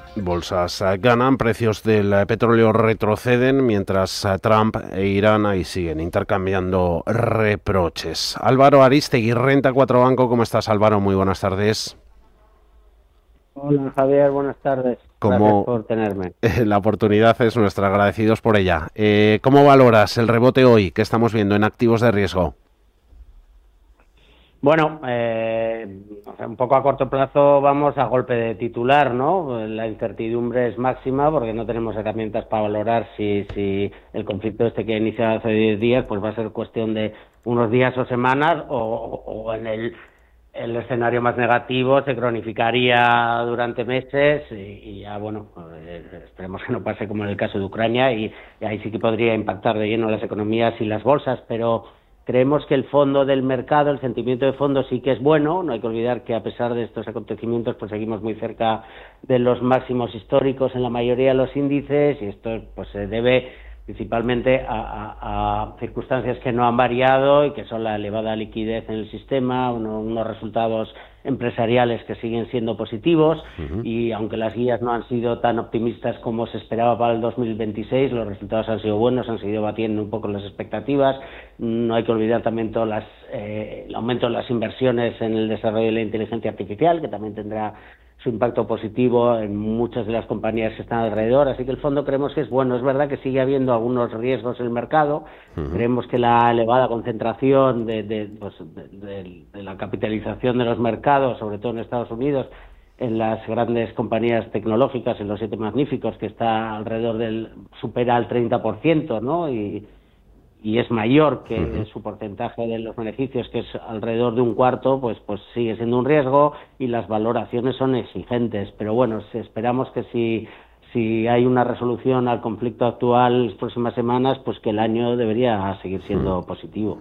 Bolsas ganan, precios del petróleo retroceden, mientras Trump e Irán ahí siguen intercambiando reproches. Álvaro Arístegui, Renta 4 Banco, ¿cómo estás, Álvaro? Muy buenas tardes. Hola Javier, buenas tardes. Gracias Como por tenerme. la oportunidad es nuestra, agradecidos por ella. ¿Cómo valoras el rebote hoy que estamos viendo en activos de riesgo? Bueno, un poco a corto plazo vamos a golpe de titular, ¿no? La incertidumbre es máxima porque no tenemos herramientas para valorar si el conflicto este que ha iniciado hace 10 días pues va a ser cuestión de unos días o semanas o en el escenario más negativo se cronificaría durante meses y ya, bueno, esperemos que no pase como en el caso de Ucrania y ahí sí que podría impactar de lleno las economías y las bolsas, pero creemos que el fondo del mercado, el sentimiento de fondo sí que es bueno. No hay que olvidar que a pesar de estos acontecimientos pues seguimos muy cerca de los máximos históricos en la mayoría de los índices y esto pues se debe principalmente a circunstancias que no han variado y que son la elevada liquidez en el sistema, unos resultados empresariales que siguen siendo positivos y aunque las guías no han sido tan optimistas como se esperaba para el 2026, los resultados han sido buenos, han seguido batiendo un poco las expectativas. No hay que olvidar también el aumento de las inversiones en el desarrollo de la inteligencia artificial, que también tendrá su impacto positivo en muchas de las compañías que están alrededor, así que el fondo creemos que es bueno. Es verdad que sigue habiendo algunos riesgos en el mercado. Creemos que la elevada concentración de la capitalización de los mercados, sobre todo en Estados Unidos, en las grandes compañías tecnológicas, en los 7 magníficos, que está alrededor supera el 30%, ¿no? Y es mayor que su porcentaje de los beneficios, que es alrededor de un cuarto, pues sigue siendo un riesgo y las valoraciones son exigentes. Pero bueno, esperamos que si hay una resolución al conflicto actual las próximas semanas, pues que el año debería seguir siendo positivo.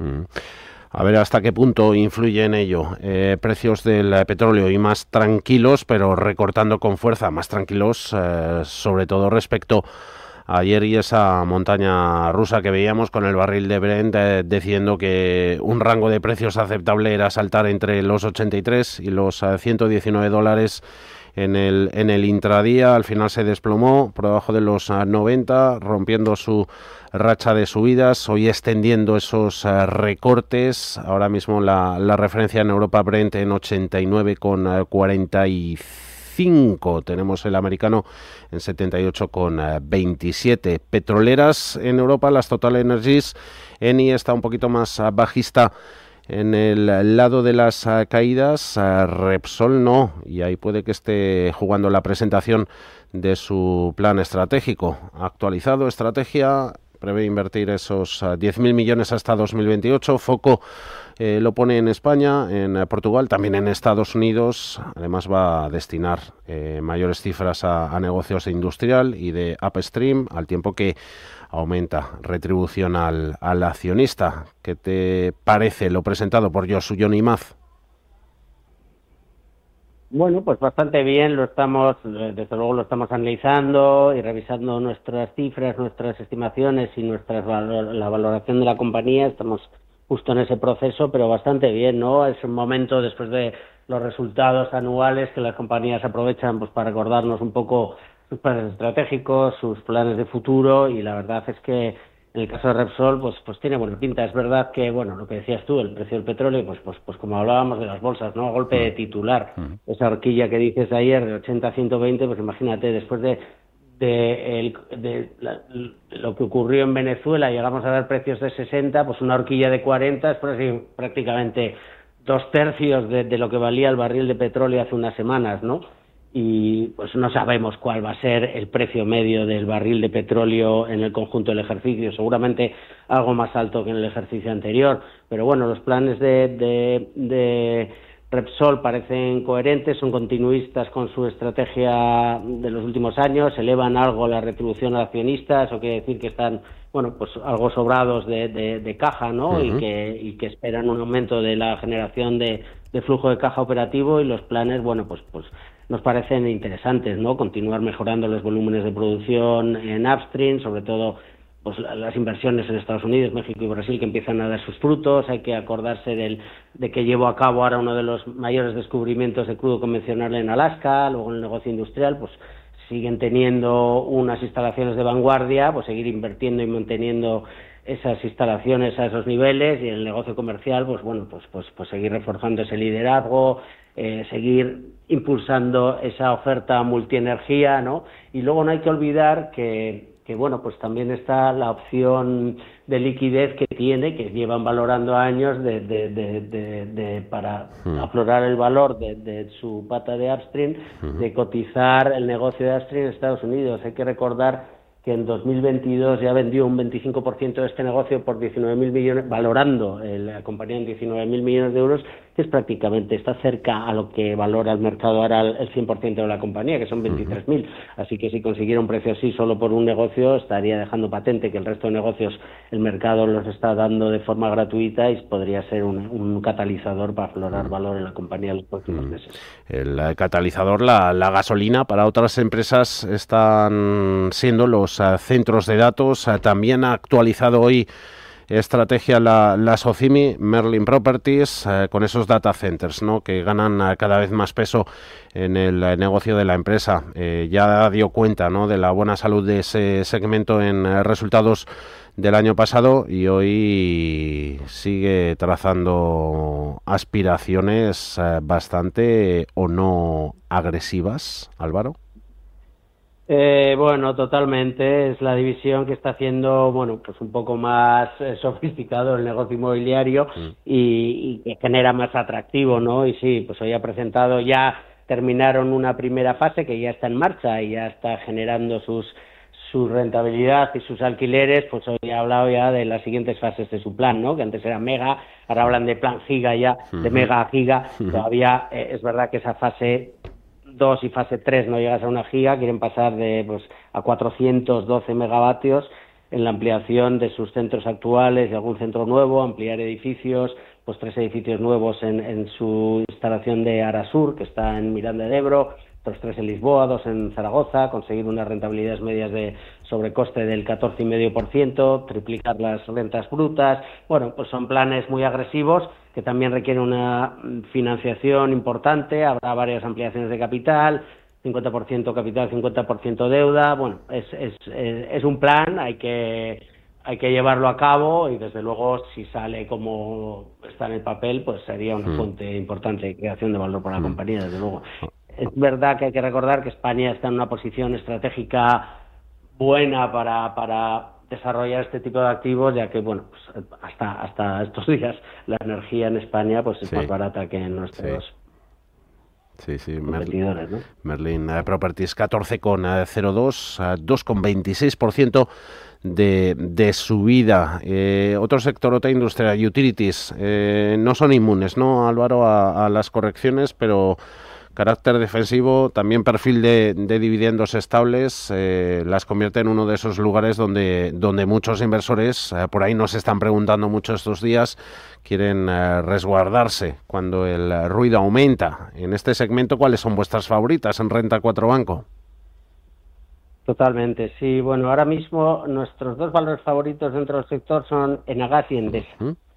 A ver hasta qué punto influye en ello. Precios del petróleo y más tranquilos, pero recortando con fuerza, más tranquilos, sobre todo respecto ayer y esa montaña rusa que veíamos con el barril de Brent diciendo que un rango de precios aceptable era saltar entre los 83 y los $119 en el intradía. Al final se desplomó por debajo de los 90, rompiendo su racha de subidas, hoy extendiendo esos recortes. Ahora mismo la referencia en Europa Brent en 89,45. Tenemos el americano en 78,27. Petroleras en Europa, las Total Energies, Eni está un poquito más bajista en el lado de las caídas, Repsol no, y ahí puede que esté jugando la presentación de su plan estratégico. Actualizado, estrategia, prevé invertir esos 10.000 millones hasta 2028, foco lo pone en España, en Portugal, también en Estados Unidos. Además va a destinar mayores cifras a negocios de industrial y de upstream, al tiempo que aumenta retribución al accionista. ¿Qué te parece lo presentado por Josu Imaz? Bueno, pues bastante bien, desde luego lo estamos analizando y revisando nuestras cifras, nuestras estimaciones y la valoración de la compañía. Estamos justo en ese proceso, pero bastante bien, ¿no? Es un momento después de los resultados anuales que las compañías aprovechan pues para recordarnos un poco sus planes estratégicos, sus planes de futuro, y la verdad es que en el caso de Repsol, pues tiene buena pinta. Es verdad que, bueno, lo que decías tú, el precio del petróleo, pues como hablábamos de las bolsas, ¿no? Golpe de titular. Esa horquilla que dices ayer de 80 a 120, pues imagínate, después de lo que ocurrió en Venezuela, llegamos a ver precios de 60, pues una horquilla de 40 es prácticamente 2/3 de lo que valía el barril de petróleo hace unas semanas, ¿no? Y pues no sabemos cuál va a ser el precio medio del barril de petróleo en el conjunto del ejercicio, algo más alto que en el ejercicio anterior, pero bueno, los planes de Repsol parecen coherentes, son continuistas con su estrategia de los últimos años, elevan algo la retribución a accionistas, eso quiere decir que están, bueno, pues algo sobrados de caja, ¿no? Y que esperan un aumento de la generación de flujo de caja operativo, y los planes, bueno, pues nos parecen interesantes, ¿no? Continuar mejorando los volúmenes de producción en upstream, sobre todo pues las inversiones en Estados Unidos, México y Brasil, que empiezan a dar sus frutos. Hay que acordarse de que llevó a cabo ahora uno de los mayores descubrimientos de crudo convencional en Alaska, luego en el negocio industrial, pues siguen teniendo unas instalaciones de vanguardia, pues seguir invirtiendo y manteniendo esas instalaciones a esos niveles, y en el negocio comercial, pues bueno, pues seguir reforzando ese liderazgo, seguir impulsando esa oferta multienergía, ¿no? Y luego no hay que olvidar que bueno, pues también está la opción de liquidez que tiene, que llevan valorando años para aflorar el valor de su pata de upstream, de cotizar el negocio de upstream en Estados Unidos. Hay que recordar que en 2022 ya vendió un 25% de este negocio por 19.000 millones, valorando la compañía en 19.000 millones de euros, que es prácticamente, está cerca a lo que valora el mercado ahora el 100% de la compañía, que son 23.000. Así que si consiguiera un precio así solo por un negocio, estaría dejando patente que el resto de negocios el mercado los está dando de forma gratuita, y podría ser un catalizador para aflorar valor en la compañía en los próximos meses. El catalizador, la gasolina, para otras empresas están siendo los centros de datos. También ha actualizado hoy estrategia la Socimi, Merlin Properties, con esos data centers, ¿no?, que ganan cada vez más peso en el negocio de la empresa. Ya dio cuenta, ¿no?, de la buena salud de ese segmento en resultados del año pasado, y hoy sigue trazando aspiraciones bastante o no agresivas, Álvaro. Bueno, totalmente. Es la división que está haciendo, bueno, pues un poco más sofisticado el negocio inmobiliario y que genera más atractivo, ¿no? Y sí, pues hoy ha presentado, ya terminaron una primera fase que ya está en marcha y ya está generando su rentabilidad y sus alquileres. Pues hoy ha hablado ya de las siguientes fases de su plan, ¿no? Que antes era mega, ahora hablan de plan giga ya, de mega a giga. Todavía es verdad que esa fase 2 y fase 3 no llegas a una giga, quieren pasar a 412 megavatios en la ampliación de sus centros actuales y algún centro nuevo, ampliar edificios, pues 3 edificios nuevos en su instalación de Arasur, que está en Miranda de Ebro, otros 3 en Lisboa, 2 en Zaragoza, conseguir unas rentabilidades medias de sobrecoste del 14,5%, triplicar las rentas brutas. Bueno, pues son planes muy agresivos que también requieren una financiación importante. Habrá varias ampliaciones de capital, 50% capital, 50% deuda. Bueno, es un plan, hay que llevarlo a cabo, y desde luego si sale como está en el papel, pues sería una fuente importante de creación de valor para la compañía, desde luego. Es verdad que hay que recordar que España está en una posición estratégica buena para desarrollar este tipo de activos, ya que, bueno, pues hasta estos días la energía en España pues es más barata que en nuestros competidores, ¿no? Merlin Properties 14,02, 2,26% de subida. Otro sector, otra industria, utilities, no son inmunes, ¿no, Álvaro, a las correcciones, pero carácter defensivo, también perfil de dividendos estables, las convierte en uno de esos lugares donde muchos inversores, por ahí nos están preguntando mucho estos días, quieren resguardarse cuando el ruido aumenta. En este segmento, ¿cuáles son vuestras favoritas en Renta 4 Banco? Totalmente, sí. Bueno, ahora mismo nuestros dos valores favoritos dentro del sector son Enagas y Endesa.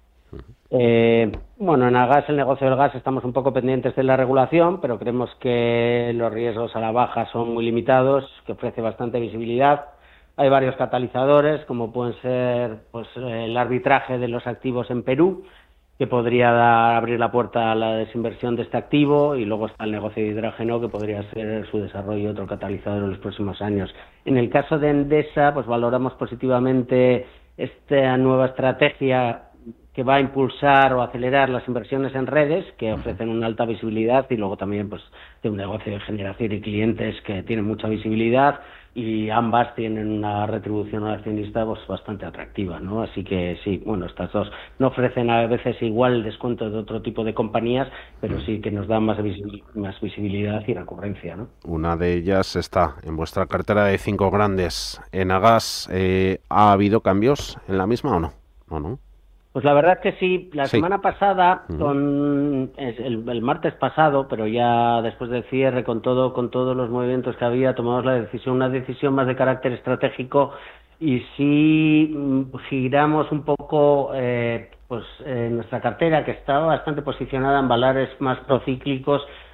Bueno, en Agas, el negocio del gas, estamos un poco pendientes de la regulación, pero creemos que los riesgos a la baja son muy limitados, que ofrece bastante visibilidad. Hay varios catalizadores, como pueden ser pues el arbitraje de los activos en Perú, que podría abrir la puerta a la desinversión de este activo, y luego está el negocio de hidrógeno, que podría ser su desarrollo otro catalizador en los próximos años. En el caso de Endesa, pues valoramos positivamente esta nueva estrategia que va a impulsar o acelerar las inversiones en redes, que ofrecen una alta visibilidad, y luego también pues de un negocio de generación y clientes que tienen mucha visibilidad, y ambas tienen una retribución al accionista pues bastante atractiva, ¿no? Así que sí, bueno, estas dos no ofrecen a veces igual el descuento de otro tipo de compañías, pero sí que nos dan más visibilidad y recurrencia, ¿no? Una de ellas está en vuestra cartera de 5 grandes. En Agas, ¿ha habido cambios en la misma o no? ¿O no? Pues la verdad es que sí. La semana pasada, el martes pasado, pero ya después del cierre, con todos los movimientos que había, tomamos una decisión más de carácter estratégico, y sí giramos un poco nuestra cartera, que estaba bastante posicionada en valores más procíclicos,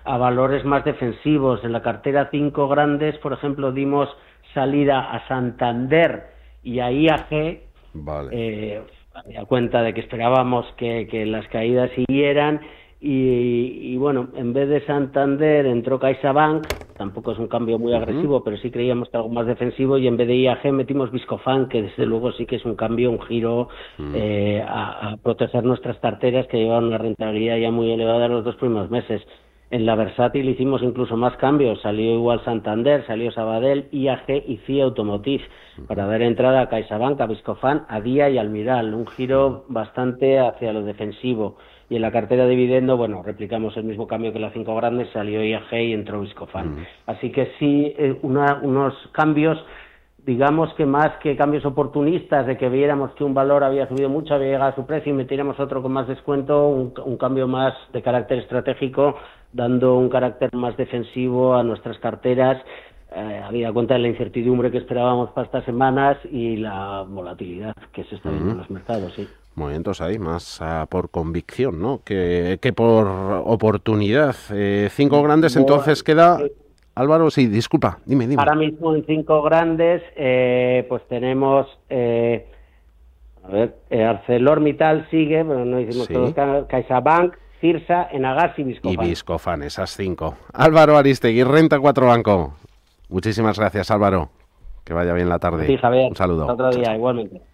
a valores más defensivos. En la cartera 5 grandes, por ejemplo, dimos salida a Santander y a IAG, Vale. a cuenta de que esperábamos que las caídas siguieran, y bueno, en vez de Santander entró CaixaBank, tampoco es un cambio muy agresivo, pero sí creíamos que algo más defensivo, y en vez de IAG metimos Viscofan, que desde luego sí que es un cambio, un giro a proteger nuestras carteras, que llevan una rentabilidad ya muy elevada en los 2 primeros meses. En la versátil hicimos incluso más cambios, salió igual Santander, salió Sabadell, IAG y CIA Automotive, para dar entrada a CaixaBank, a Viscofan, a Dia y Almiral, un giro bastante hacia lo defensivo. Y en la cartera de dividendo, bueno, replicamos el mismo cambio que las 5 grandes, salió IAG y entró Viscofan. Así que sí, unos cambios, digamos que más que cambios oportunistas, de que viéramos que un valor había subido mucho, había llegado a su precio y metiéramos otro con más descuento, un cambio más de carácter estratégico, dando un carácter más defensivo a nuestras carteras, habida cuenta de la incertidumbre que esperábamos para estas semanas y la volatilidad que se está viendo en los mercados, sí. Momentos ahí más por convicción, ¿no? Que por oportunidad. 5 grandes, entonces queda... Álvaro, sí, disculpa, dime. Ahora mismo en 5 grandes, pues tenemos... ArcelorMittal sigue, pero no hicimos todos, CaixaBank, Cirsa, Enagas y Viscofan. Y Viscofan, esas 5. Álvaro Aristegui, Renta 4 Banco. Muchísimas gracias, Álvaro. Que vaya bien la tarde. Sí, Javier. Un saludo. Otro día, igualmente.